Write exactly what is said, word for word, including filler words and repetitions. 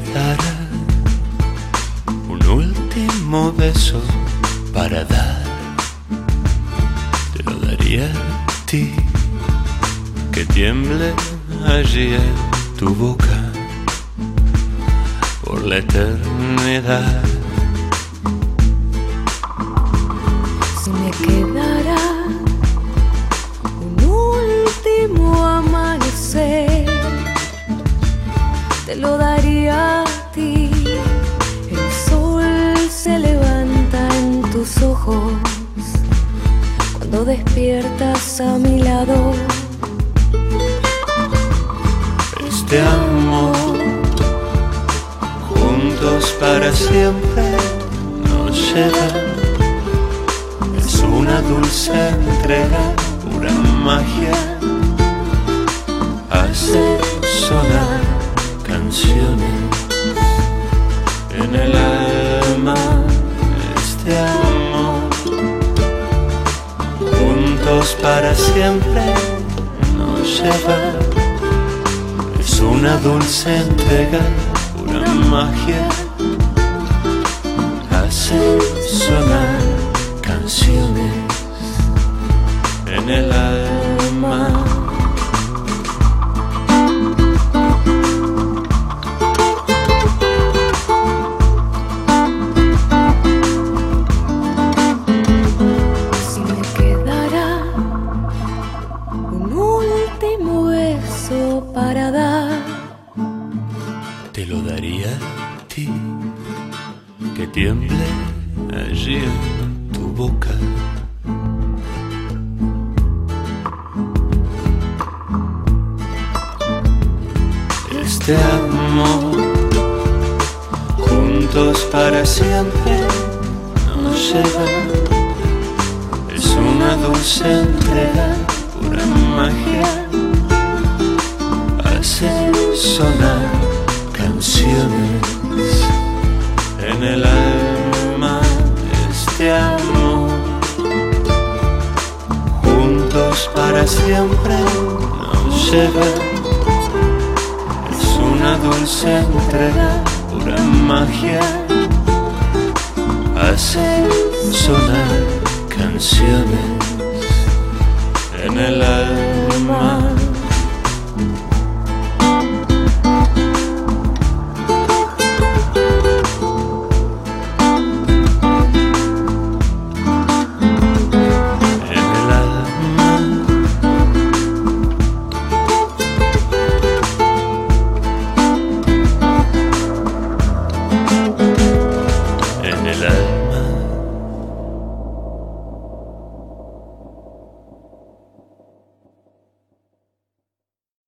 quedara un último beso para dar, te lo daría a ti, que tiemble allí en tu boca por la eternidad. Si me quedara un último amanecer, te lo daría a ti. El sol se levanta en tus ojos cuando despiertas a mi lado. Este amor, juntos para siempre, nos lleva. Es una dulce entrega, pura magia. Hace sonar canciones en el alma. Este amor, juntos para siempre, nos lleva. Es una dulce entrega, pura magia. Hace sonar canciones en el alma. Si me quedara un último beso para dar, te lo daría a ti, que tiemble allí en tu boca. Este amor, juntos para siempre, nos lleva. Es una dulce entrega, pura magia. Hace sonar canciones en el alma. Este amor, juntos para siempre, nos lleva. Es una dulce entrega, pura magia. Hace sonar canciones